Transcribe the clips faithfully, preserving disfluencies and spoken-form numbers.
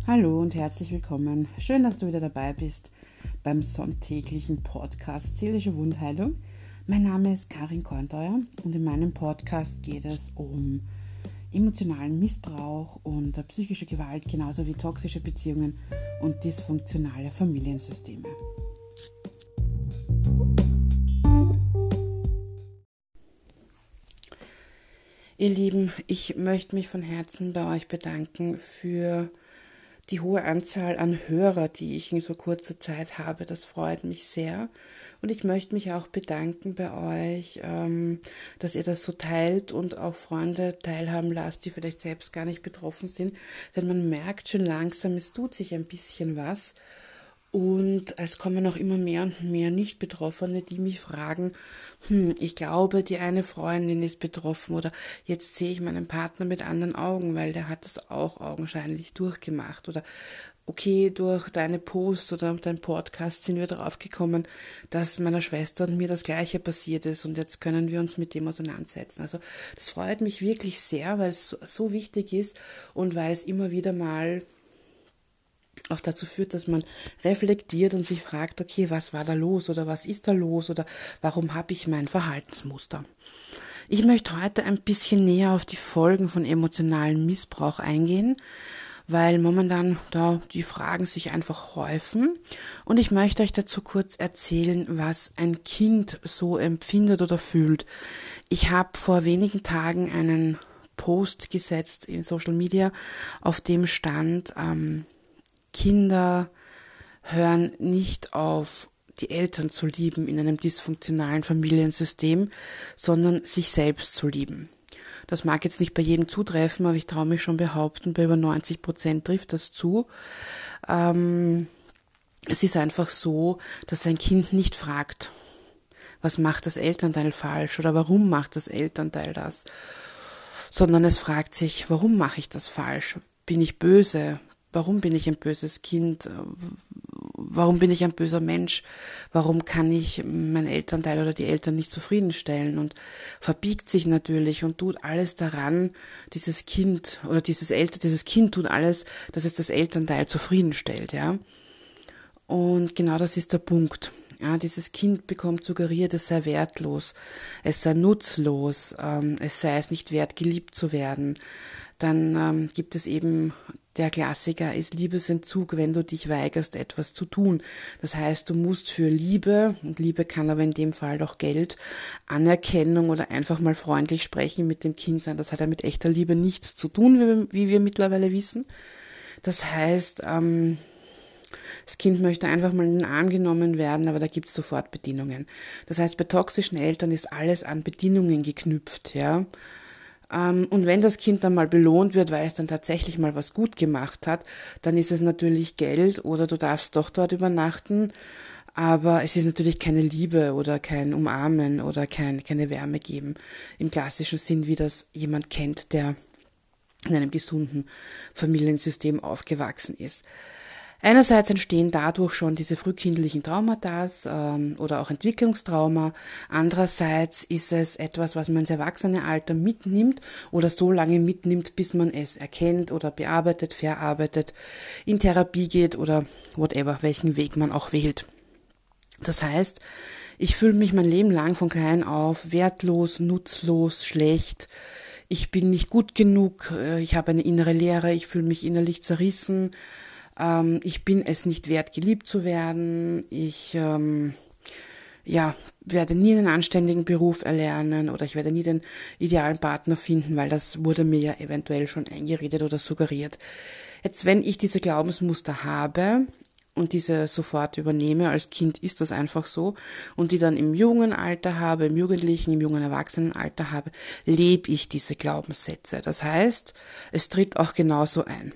Hallo und herzlich willkommen. Schön, dass du wieder dabei bist beim sonntäglichen Podcast Seelische Wundheilung. Mein Name ist Karin Kornteuer und in meinem Podcast geht es um emotionalen Missbrauch und psychische Gewalt, genauso wie toxische Beziehungen und dysfunktionale Familiensysteme. Ihr Lieben, ich möchte mich von Herzen bei euch bedanken für die hohe Anzahl an Hörer, die ich in so kurzer Zeit habe. Das freut mich sehr. Und ich möchte mich auch bedanken bei euch, ähm, dass ihr das so teilt und auch Freunde teilhaben lasst, die vielleicht selbst gar nicht betroffen sind. Denn man merkt schon langsam, es tut sich ein bisschen was. Und es kommen auch immer mehr und mehr Nicht-Betroffene, die mich fragen, hm, ich glaube, die eine Freundin ist betroffen oder jetzt sehe ich meinen Partner mit anderen Augen, weil der hat das auch augenscheinlich durchgemacht. Oder okay, durch deine Posts oder dein Podcast sind wir darauf gekommen, dass meiner Schwester und mir das Gleiche passiert ist und jetzt können wir uns mit dem auseinandersetzen. Also das freut mich wirklich sehr, weil es so, so wichtig ist und weil es immer wieder mal auch dazu führt, dass man reflektiert und sich fragt, okay, was war da los oder was ist da los oder warum habe ich mein Verhaltensmuster? Ich möchte heute ein bisschen näher auf die Folgen von emotionalem Missbrauch eingehen, weil momentan da die Fragen sich einfach häufen und ich möchte euch dazu kurz erzählen, was ein Kind so empfindet oder fühlt. Ich habe vor wenigen Tagen einen Post gesetzt in Social Media, auf dem stand, ähm, Kinder hören nicht auf, die Eltern zu lieben in einem dysfunktionalen Familiensystem, sondern sich selbst zu lieben. Das mag jetzt nicht bei jedem zutreffen, aber ich traue mich schon behaupten, bei über neunzig Prozent trifft das zu. Ähm, es ist einfach so, dass ein Kind nicht fragt, was macht das Elternteil falsch oder warum macht das Elternteil das, sondern es fragt sich, warum mache ich das falsch? Bin ich böse? Warum bin ich ein böses Kind? Warum bin ich ein böser Mensch? Warum kann ich mein Elternteil oder die Eltern nicht zufriedenstellen? Und verbiegt sich natürlich und tut alles daran, dieses Kind oder dieses Eltern, dieses Kind tut alles, dass es das Elternteil zufriedenstellt, ja. Und genau das ist der Punkt. Ja, dieses Kind bekommt suggeriert, es sei wertlos, es sei nutzlos, ähm, es sei es nicht wert, geliebt zu werden. Dann ähm, gibt es eben, der Klassiker ist Liebesentzug, wenn du dich weigerst, etwas zu tun. Das heißt, du musst für Liebe, und Liebe kann aber in dem Fall auch Geld, Anerkennung oder einfach mal freundlich sprechen mit dem Kind sein. Das hat ja mit echter Liebe nichts zu tun, wie wir, wie wir mittlerweile wissen. Das heißt, ähm, das Kind möchte einfach mal in den Arm genommen werden, aber da gibt es sofort Bedingungen. Das heißt, bei toxischen Eltern ist alles an Bedingungen geknüpft, ja. Und wenn das Kind dann mal belohnt wird, weil es dann tatsächlich mal was gut gemacht hat, dann ist es natürlich Geld oder du darfst doch dort übernachten, aber es ist natürlich keine Liebe oder kein Umarmen oder kein, keine Wärme geben im klassischen Sinn, wie das jemand kennt, der in einem gesunden Familiensystem aufgewachsen ist. Einerseits entstehen dadurch schon diese frühkindlichen Traumata ähm, oder auch Entwicklungstrauma. Andererseits ist es etwas, was man ins Erwachsenealter mitnimmt oder so lange mitnimmt, bis man es erkennt oder bearbeitet, verarbeitet, in Therapie geht oder whatever, welchen Weg man auch wählt. Das heißt, ich fühle mich mein Leben lang von klein auf wertlos, nutzlos, schlecht. Ich bin nicht gut genug, ich habe eine innere Leere, ich fühle mich innerlich zerrissen. Ähm, ich bin es nicht wert, geliebt zu werden. Ich ähm, ja, werde nie einen anständigen Beruf erlernen oder ich werde nie den idealen Partner finden, weil das wurde mir ja eventuell schon eingeredet oder suggeriert. Jetzt, wenn ich diese Glaubensmuster habe und diese sofort übernehme, als Kind ist das einfach so, und die dann im jungen Alter habe, im jugendlichen, im jungen Erwachsenenalter habe, lebe ich diese Glaubenssätze. Das heißt, es tritt auch genauso ein.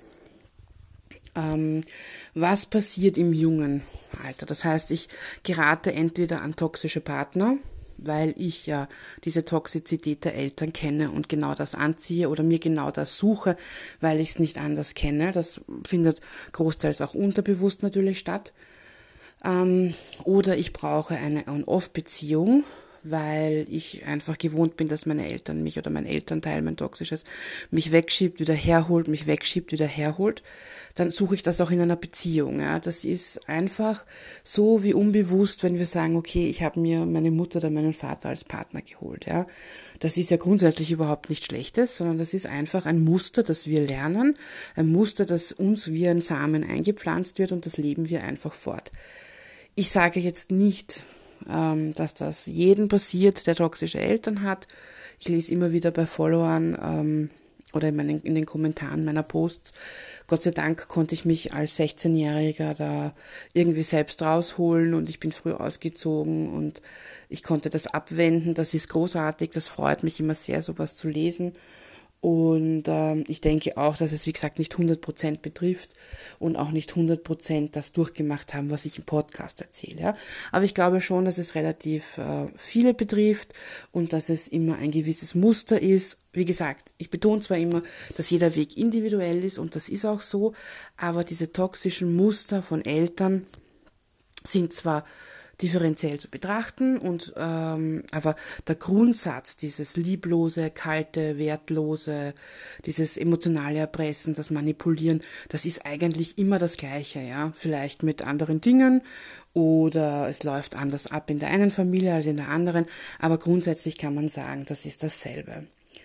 Ähm, was passiert im jungen Alter? Das heißt, ich gerate entweder an toxische Partner, weil ich ja diese Toxizität der Eltern kenne und genau das anziehe oder mir genau das suche, weil ich es nicht anders kenne. Das findet großteils auch unterbewusst natürlich statt. Ähm, oder ich brauche eine On-Off-Beziehung, weil ich einfach gewohnt bin, dass meine Eltern mich oder mein Elternteil, mein Toxisches, mich wegschiebt, wieder herholt, mich wegschiebt, wieder herholt, dann suche ich das auch in einer Beziehung. Ja. Das ist einfach so wie unbewusst, wenn wir sagen, okay, ich habe mir meine Mutter oder meinen Vater als Partner geholt. Ja. Das ist ja grundsätzlich überhaupt nichts Schlechtes, sondern das ist einfach ein Muster, das wir lernen, ein Muster, das uns wie ein Samen eingepflanzt wird und das leben wir einfach fort. Ich sage jetzt nicht, ähm, dass das jedem passiert, der toxische Eltern hat. Ich lese immer wieder bei Followern ähm, oder in, meinen, in den Kommentaren meiner Posts, Gott sei Dank konnte ich mich als sechzehnjähriger da irgendwie selbst rausholen und ich bin früh ausgezogen und ich konnte das abwenden. Das ist großartig, das freut mich immer sehr, sowas zu lesen. Und ähm, ich denke auch, dass es, wie gesagt, nicht hundert Prozent betrifft und auch nicht hundert Prozent das durchgemacht haben, was ich im Podcast erzähle. Ja? Aber ich glaube schon, dass es relativ äh, viele betrifft und dass es immer ein gewisses Muster ist. Wie gesagt, ich betone zwar immer, dass jeder Weg individuell ist und das ist auch so, aber diese toxischen Muster von Eltern sind zwar differenziell zu betrachten und ähm, aber der Grundsatz, dieses lieblose, kalte, wertlose, dieses emotionale Erpressen, das Manipulieren, das ist eigentlich immer das Gleiche, ja, vielleicht mit anderen Dingen oder es läuft anders ab in der einen Familie als in der anderen, aber grundsätzlich kann man sagen, das ist dasselbe.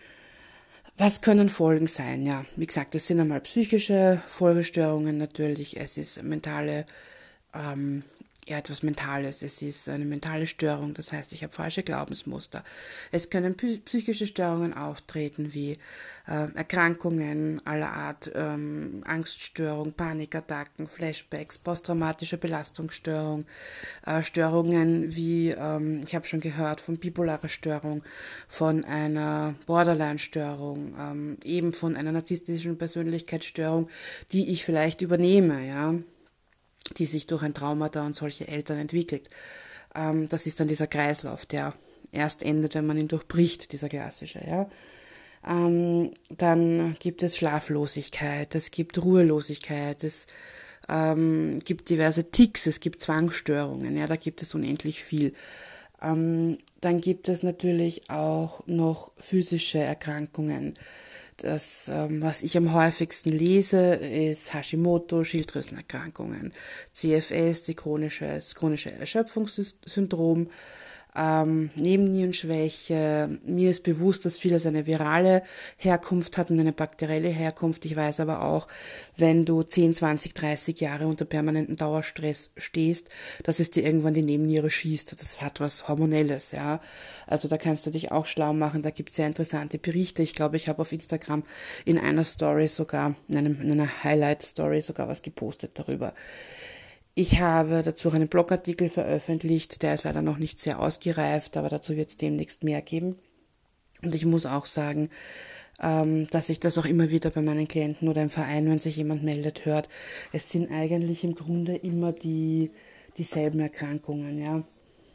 Was können Folgen sein? Ja, wie gesagt, es sind einmal psychische Folgestörungen natürlich, es ist mentale ähm, ja, etwas Mentales. Es ist eine mentale Störung, das heißt, ich habe falsche Glaubensmuster. Es können psychische Störungen auftreten, wie äh, Erkrankungen aller Art, ähm, Angststörung, Panikattacken, Flashbacks, posttraumatische Belastungsstörung, äh, Störungen wie, ähm, ich habe schon gehört, von bipolarer Störung, von einer Borderline-Störung, ähm, eben von einer narzisstischen Persönlichkeitsstörung, die ich vielleicht übernehme, ja, die sich durch ein Traumata und solche Eltern entwickelt. Ähm, das ist dann dieser Kreislauf, der erst endet, wenn man ihn durchbricht, dieser klassische. Ja. Ähm, dann gibt es Schlaflosigkeit, es gibt Ruhelosigkeit, es ähm, gibt diverse Tics, es gibt Zwangsstörungen, ja, da gibt es unendlich viel. Ähm, dann gibt es natürlich auch noch physische Erkrankungen. Das, was ich am häufigsten lese, ist Hashimoto, Schilddrüsenerkrankungen, C F S, die chronische, das chronische Erschöpfungssyndrom, ähm, Nebennierenschwäche. Mir ist bewusst, dass vieles eine virale Herkunft hat und eine bakterielle Herkunft. Ich weiß aber auch, wenn du zehn, zwanzig, dreißig Jahre unter permanenten Dauerstress stehst, dass es dir irgendwann die Nebenniere schießt. Das hat was Hormonelles, ja. Also da kannst du dich auch schlau machen. Da gibt es sehr interessante Berichte. Ich glaube, ich habe auf Instagram in einer Story sogar, in, einem, in einer Highlight-Story sogar was gepostet darüber. Ich habe dazu einen Blogartikel veröffentlicht, der ist leider noch nicht sehr ausgereift, aber dazu wird es demnächst mehr geben. Und ich muss auch sagen, ähm, dass ich das auch immer wieder bei meinen Klienten oder im Verein, wenn sich jemand meldet, hört. Es sind eigentlich im Grunde immer die dieselben Erkrankungen, ja.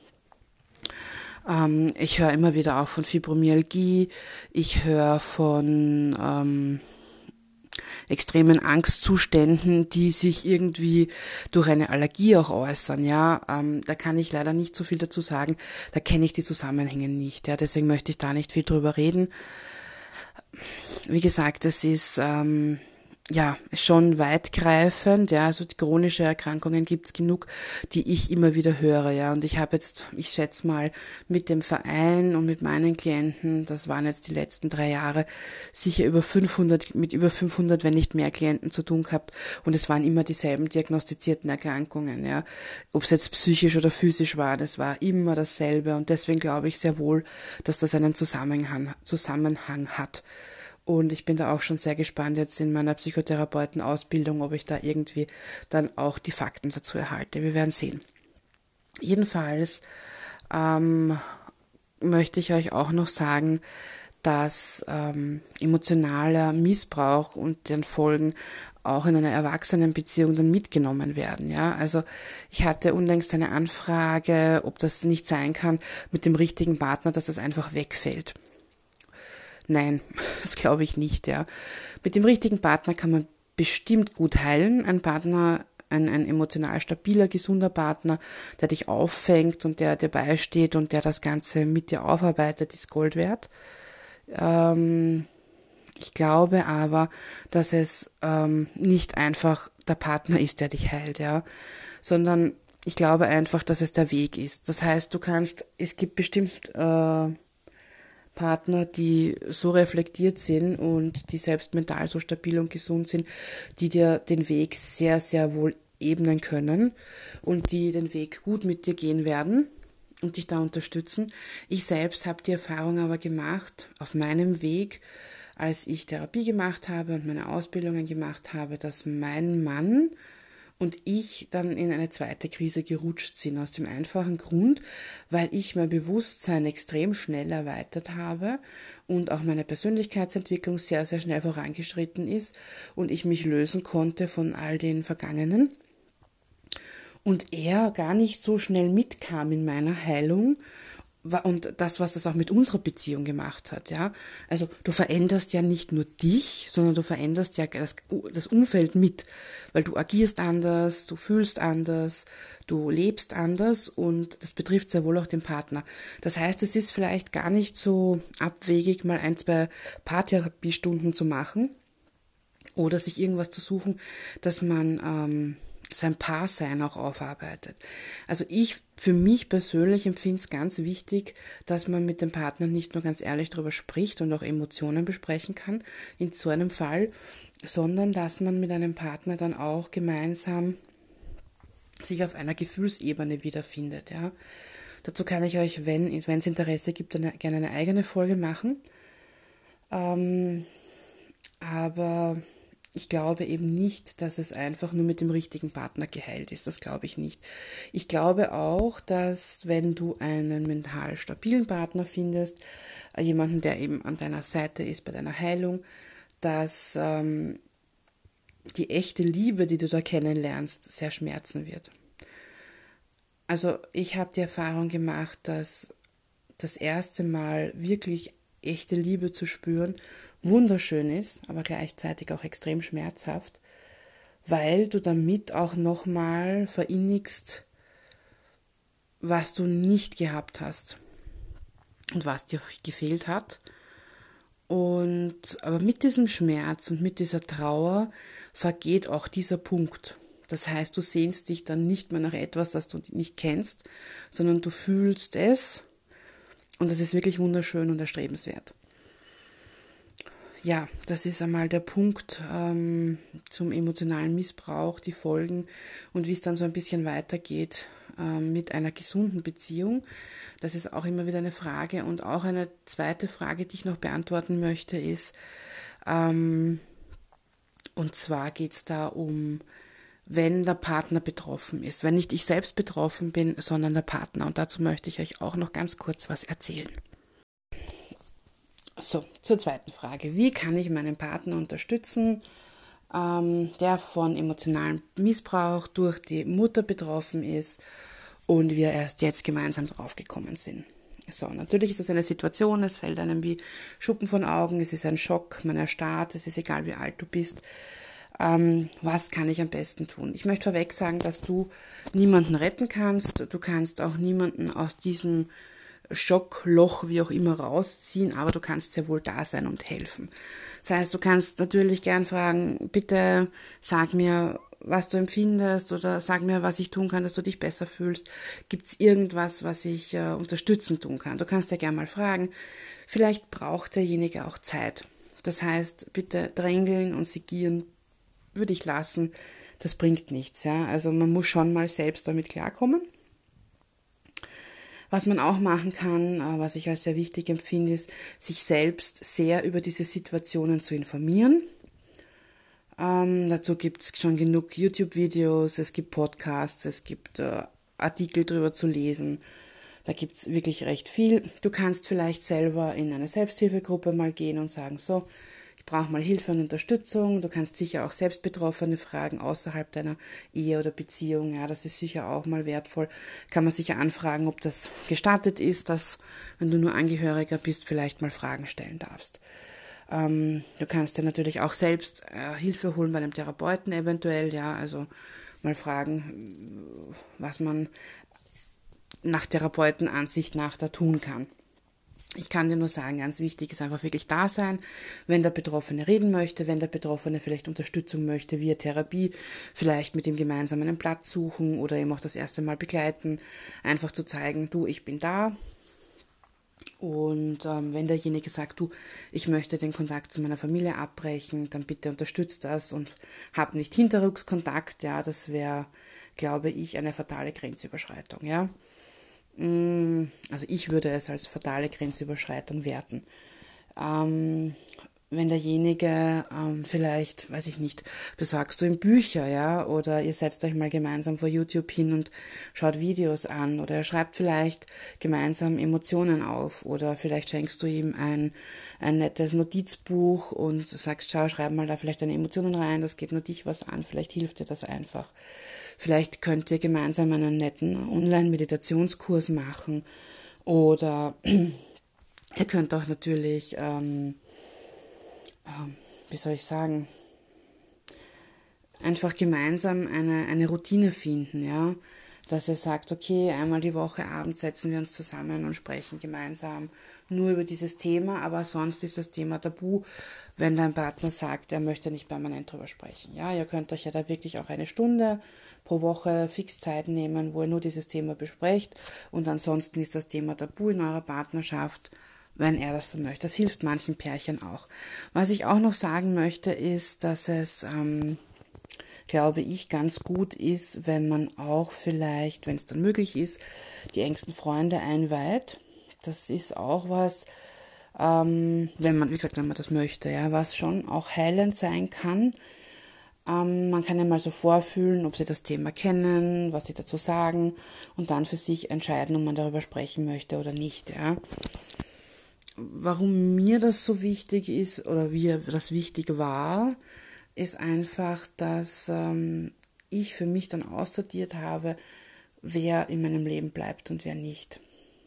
Ähm, ich höre immer wieder auch von Fibromyalgie, ich höre von ähm, extremen Angstzuständen, die sich irgendwie durch eine Allergie auch äußern, ja, ähm, da kann ich leider nicht so viel dazu sagen, da kenne ich die Zusammenhänge nicht, ja, deswegen möchte ich da nicht viel drüber reden. Wie gesagt, es ist ähm, ja schon weitgreifend, ja, also die chronische Erkrankungen gibt's genug, die ich immer wieder höre, ja, und ich habe jetzt, ich schätze mal, mit dem Verein und mit meinen Klienten, das waren jetzt die letzten drei Jahre, sicher über fünfhundert, mit über fünfhundert, wenn nicht mehr Klienten zu tun gehabt, und es waren immer dieselben diagnostizierten Erkrankungen, ja, ob es jetzt psychisch oder physisch war, das war immer dasselbe, und deswegen glaube ich sehr wohl, dass das einen Zusammenhang, Zusammenhang hat. Und ich bin da auch schon sehr gespannt jetzt in meiner Psychotherapeutenausbildung, ob ich da irgendwie dann auch die Fakten dazu erhalte. Wir werden sehen. Jedenfalls ähm, möchte ich euch auch noch sagen, dass ähm, emotionaler Missbrauch und deren Folgen auch in einer Erwachsenenbeziehung dann mitgenommen werden. Ja, also ich hatte unlängst eine Anfrage, ob das nicht sein kann mit dem richtigen Partner, dass das einfach wegfällt. Nein, das glaube ich nicht, ja. Mit dem richtigen Partner kann man bestimmt gut heilen. Ein Partner ein, ein emotional stabiler, gesunder Partner, der dich auffängt und der dir beisteht und der das Ganze mit dir aufarbeitet, ist Gold wert. Ähm, ich glaube aber, dass es ähm, nicht einfach der Partner ist, der dich heilt, ja, sondern ich glaube einfach, dass es der Weg ist. Das heißt, du kannst, es gibt bestimmt äh, Partner, die so reflektiert sind und die selbst mental so stabil und gesund sind, die dir den Weg sehr, sehr wohl ebnen können und die den Weg gut mit dir gehen werden und dich da unterstützen. Ich selbst habe die Erfahrung aber gemacht, auf meinem Weg, als ich Therapie gemacht habe und meine Ausbildungen gemacht habe, dass mein Mann und ich dann in eine zweite Krise gerutscht sind, aus dem einfachen Grund, weil ich mein Bewusstsein extrem schnell erweitert habe und auch meine Persönlichkeitsentwicklung sehr, sehr schnell vorangeschritten ist und ich mich lösen konnte von all den Vergangenen. Und er gar nicht so schnell mitkam in meiner Heilung und das, was das auch mit unserer Beziehung gemacht hat, ja. Also du veränderst ja nicht nur dich, sondern du veränderst ja das, das Umfeld mit, weil du agierst anders, du fühlst anders, du lebst anders und das betrifft sehr wohl auch den Partner. Das heißt, es ist vielleicht gar nicht so abwegig, mal ein, zwei Paartherapiestunden zu machen oder sich irgendwas zu suchen, dass man ähm, sein Paarsein auch aufarbeitet. Also ich, für mich persönlich empfinde es ganz wichtig, dass man mit dem Partner nicht nur ganz ehrlich darüber spricht und auch Emotionen besprechen kann, in so einem Fall, sondern dass man mit einem Partner dann auch gemeinsam sich auf einer Gefühlsebene wiederfindet. Ja. Dazu kann ich euch, wenn es Interesse gibt, eine, gerne eine eigene Folge machen. Ähm, aber ich glaube eben nicht, dass es einfach nur mit dem richtigen Partner geheilt ist. Das glaube ich nicht. Ich glaube auch, dass wenn du einen mental stabilen Partner findest, jemanden, der eben an deiner Seite ist bei deiner Heilung, dass ähm, die echte Liebe, die du da kennenlernst, sehr schmerzen wird. Also ich habe die Erfahrung gemacht, dass das erste Mal wirklich echte Liebe zu spüren wunderschön ist, aber gleichzeitig auch extrem schmerzhaft, weil du damit auch nochmal verinnigst, was du nicht gehabt hast und was dir gefehlt hat. Und aber mit diesem Schmerz und mit dieser Trauer vergeht auch dieser Punkt. Das heißt, du sehnst dich dann nicht mehr nach etwas, das du nicht kennst, sondern du fühlst es und das ist wirklich wunderschön und erstrebenswert. Ja, das ist einmal der Punkt ähm, zum emotionalen Missbrauch, die Folgen und wie es dann so ein bisschen weitergeht ähm, mit einer gesunden Beziehung. Das ist auch immer wieder eine Frage. Und auch eine zweite Frage, die ich noch beantworten möchte, ist, ähm, und zwar geht es da um, wenn der Partner betroffen ist, wenn nicht ich selbst betroffen bin, sondern der Partner. Und dazu möchte ich euch auch noch ganz kurz was erzählen. So, zur zweiten Frage. Wie kann ich meinen Partner unterstützen, ähm, der von emotionalem Missbrauch durch die Mutter betroffen ist und wir erst jetzt gemeinsam draufgekommen sind? So, natürlich ist das eine Situation, es fällt einem wie Schuppen von Augen, es ist ein Schock, man erstarrt, es ist egal, wie alt du bist. Ähm, was kann ich am besten tun? Ich möchte vorweg sagen, dass du niemanden retten kannst, du kannst auch niemanden aus diesem Schock, Loch, wie auch immer rausziehen, aber du kannst sehr wohl da sein und helfen. Das heißt, du kannst natürlich gern fragen, bitte sag mir, was du empfindest oder sag mir, was ich tun kann, dass du dich besser fühlst. Gibt es irgendwas, was ich äh, unterstützend tun kann? Du kannst ja gern mal fragen. Vielleicht braucht derjenige auch Zeit. Das heißt, bitte drängeln und sigieren würde ich lassen. Das bringt nichts. Ja? Also man muss schon mal selbst damit klarkommen. Was man auch machen kann, was ich als sehr wichtig empfinde, ist, sich selbst sehr über diese Situationen zu informieren. Ähm, dazu gibt es schon genug YouTube-Videos, es gibt Podcasts, es gibt äh, Artikel drüber zu lesen. Da gibt es wirklich recht viel. Du kannst vielleicht selber in eine Selbsthilfegruppe mal gehen und sagen, so, ich brauche mal Hilfe und Unterstützung. Du kannst sicher auch selbst Betroffene fragen außerhalb deiner Ehe oder Beziehung. Ja, das ist sicher auch mal wertvoll. Kann man sicher anfragen, ob das gestattet ist, dass, wenn du nur Angehöriger bist, vielleicht mal Fragen stellen darfst. Ähm, du kannst dir natürlich auch selbst äh, Hilfe holen bei einem Therapeuten eventuell. Ja, also mal fragen, was man nach Therapeutenansicht nach da tun kann. Ich kann dir nur sagen, ganz wichtig ist einfach wirklich da sein, wenn der Betroffene reden möchte, wenn der Betroffene vielleicht Unterstützung möchte via Therapie, vielleicht mit ihm gemeinsam einen Platz suchen oder ihm auch das erste Mal begleiten, einfach zu zeigen, du, ich bin da. Und ähm, wenn derjenige sagt, du, ich möchte den Kontakt zu meiner Familie abbrechen, dann bitte unterstützt das und hab nicht Hinterrückskontakt, ja, das wäre, glaube ich, eine fatale Grenzüberschreitung, ja. Also ich würde es als fatale Grenzüberschreitung werten. Ähm, wenn derjenige ähm, vielleicht, weiß ich nicht, besorgst du ihm Bücher, ja, oder ihr setzt euch mal gemeinsam vor YouTube hin und schaut Videos an, oder er schreibt vielleicht gemeinsam Emotionen auf, oder vielleicht schenkst du ihm ein, ein nettes Notizbuch und sagst, schau, schreib mal da vielleicht deine Emotionen rein, das geht nur dich was an, vielleicht hilft dir das einfach. Vielleicht könnt ihr gemeinsam einen netten Online-Meditationskurs machen oder ihr könnt auch natürlich, ähm, ähm, wie soll ich sagen, einfach gemeinsam eine, eine Routine finden, ja, dass ihr sagt, okay, einmal die Woche abends setzen wir uns zusammen und sprechen gemeinsam nur über dieses Thema, aber sonst ist das Thema tabu, wenn dein Partner sagt, er möchte nicht permanent drüber sprechen. Ja, ihr könnt euch ja da wirklich auch eine Stunde pro Woche fix Zeit nehmen, wo ihr nur dieses Thema besprecht und ansonsten ist das Thema tabu in eurer Partnerschaft, wenn er das so möchte. Das hilft manchen Pärchen auch. Was ich auch noch sagen möchte, ist, dass es, ähm, glaube ich, ganz gut ist, wenn man auch vielleicht, wenn es dann möglich ist, die engsten Freunde einweiht. Das ist auch was, ähm, wenn man, wie gesagt, wenn man das möchte, ja, was schon auch heilend sein kann. Ähm, man kann ja mal so vorfühlen, ob sie das Thema kennen, was sie dazu sagen und dann für sich entscheiden, ob man darüber sprechen möchte oder nicht, ja. Warum mir das so wichtig ist oder wie das wichtig war, ist einfach, dass ähm, ich für mich dann aussortiert habe, wer in meinem Leben bleibt und wer nicht.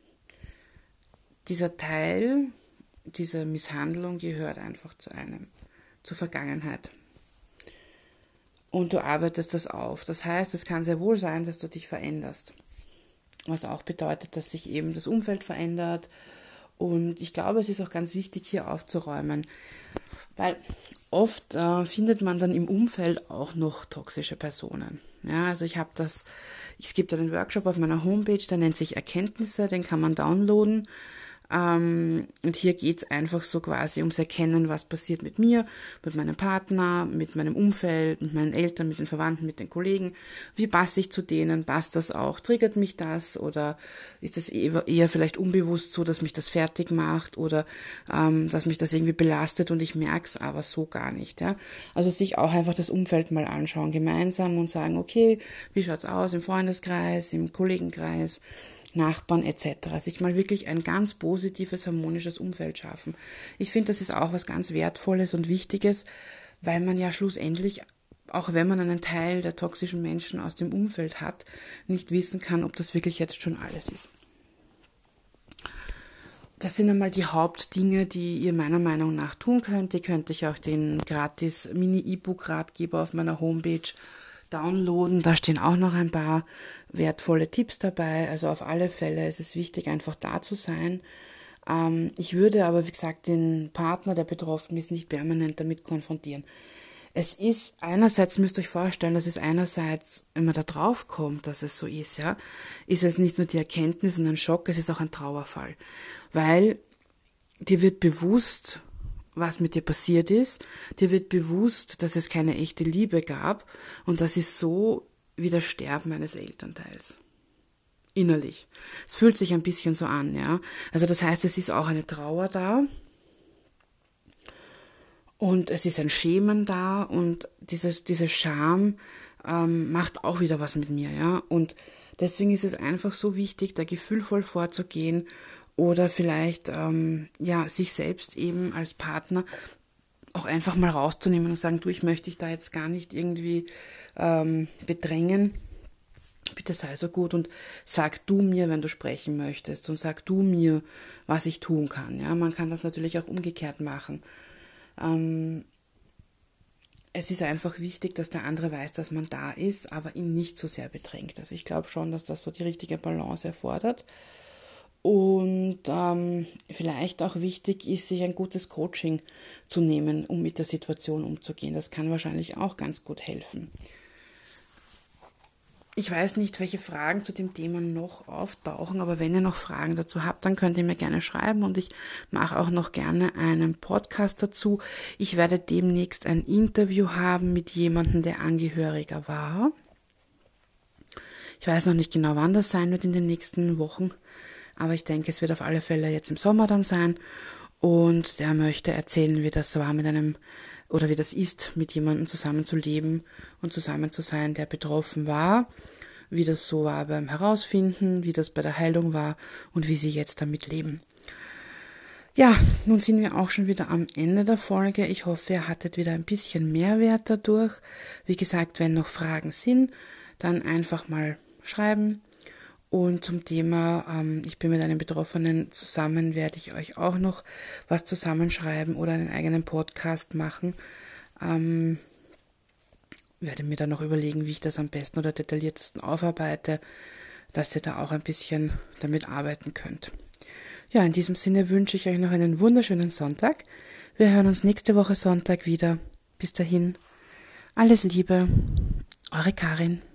Dieser Teil, diese Misshandlung gehört einfach zu einem, zur Vergangenheit. Und du arbeitest das auf. Das heißt, es kann sehr wohl sein, dass du dich veränderst. Was auch bedeutet, dass sich eben das Umfeld verändert. Und ich glaube, es ist auch ganz wichtig, hier aufzuräumen. Weil oft äh, findet man dann im Umfeld auch noch toxische Personen. Ja, also ich habe das, es gibt einen Workshop auf meiner Homepage, der nennt sich Erkenntnisse, den kann man downloaden. Ähm, und hier geht es einfach so quasi ums Erkennen, was passiert mit mir, mit meinem Partner, mit meinem Umfeld, mit meinen Eltern, mit den Verwandten, mit den Kollegen. Wie passe ich zu denen? Passt das auch? Triggert mich das? Oder ist das eher, eher vielleicht unbewusst so, dass mich das fertig macht oder ähm, dass mich das irgendwie belastet und ich merke es aber so gar nicht. Ja? Also sich auch einfach das Umfeld mal anschauen gemeinsam und sagen, okay, wie schaut's aus im Freundeskreis, im Kollegenkreis, Nachbarn et cetera. Sich mal wirklich ein ganz positives, harmonisches Umfeld schaffen. Ich finde, das ist auch was ganz Wertvolles und Wichtiges, weil man ja schlussendlich, auch wenn man einen Teil der toxischen Menschen aus dem Umfeld hat, nicht wissen kann, ob das wirklich jetzt schon alles ist. Das sind einmal die Hauptdinge, die ihr meiner Meinung nach tun könnt. Ihr könnt euch auch den gratis Mini-E-Book-Ratgeber auf meiner Homepage downloaden. Da stehen auch noch ein paar wertvolle Tipps dabei. Also auf alle Fälle ist es wichtig, einfach da zu sein. Ähm, ich würde aber, wie gesagt, den Partner, der betroffen ist, nicht permanent damit konfrontieren. Es ist einerseits, müsst ihr euch vorstellen, dass es einerseits, wenn man da drauf kommt, dass es so ist, ja, ist es nicht nur die Erkenntnis und ein Schock, es ist auch ein Trauerfall. Weil dir wird bewusst, was mit dir passiert ist, dir wird bewusst, dass es keine echte Liebe gab und das ist so wie das Sterben eines Elternteils. Innerlich. Es fühlt sich ein bisschen so an, ja. Also das heißt, es ist auch eine Trauer da und es ist ein Schämen da und dieses, diese Scham ähm, macht auch wieder was mit mir, ja. Und deswegen ist es einfach so wichtig, da gefühlvoll vorzugehen oder vielleicht ähm, ja sich selbst eben als Partner auch einfach mal rauszunehmen und sagen, du, ich möchte dich da jetzt gar nicht irgendwie ähm, bedrängen. Bitte sei so gut und sag du mir, wenn du sprechen möchtest und sag du mir, was ich tun kann. Ja, man kann das natürlich auch umgekehrt machen. Ähm, es ist einfach wichtig, dass der andere weiß, dass man da ist, aber ihn nicht so sehr bedrängt. Also ich glaube schon, dass das so die richtige Balance erfordert. Und ähm, vielleicht auch wichtig ist, sich ein gutes Coaching zu nehmen, um mit der Situation umzugehen. Das kann wahrscheinlich auch ganz gut helfen. Ich weiß nicht, welche Fragen zu dem Thema noch auftauchen, aber wenn ihr noch Fragen dazu habt, dann könnt ihr mir gerne schreiben und ich mache auch noch gerne einen Podcast dazu. Ich werde demnächst ein Interview haben mit jemandem, der Angehöriger war. Ich weiß noch nicht genau, wann das sein wird in den nächsten Wochen, aber ich denke, es wird auf alle Fälle jetzt im Sommer dann sein und der möchte erzählen, wie das war mit einem oder wie das ist, mit jemandem zusammen zu leben und zusammen zu sein, der betroffen war, wie das so war beim Herausfinden, wie das bei der Heilung war und wie sie jetzt damit leben. Ja, nun sind wir auch schon wieder am Ende der Folge. Ich hoffe, ihr hattet wieder ein bisschen Mehrwert dadurch. Wie gesagt, wenn noch Fragen sind, dann einfach mal schreiben. Und zum Thema, ähm, ich bin mit einem Betroffenen zusammen, werde ich euch auch noch was zusammenschreiben oder einen eigenen Podcast machen. Ähm, werde mir dann noch überlegen, wie ich das am besten oder detailliertesten aufarbeite, dass ihr da auch ein bisschen damit arbeiten könnt. Ja, in diesem Sinne wünsche ich euch noch einen wunderschönen Sonntag. Wir hören uns nächste Woche Sonntag wieder. Bis dahin, alles Liebe, eure Karin.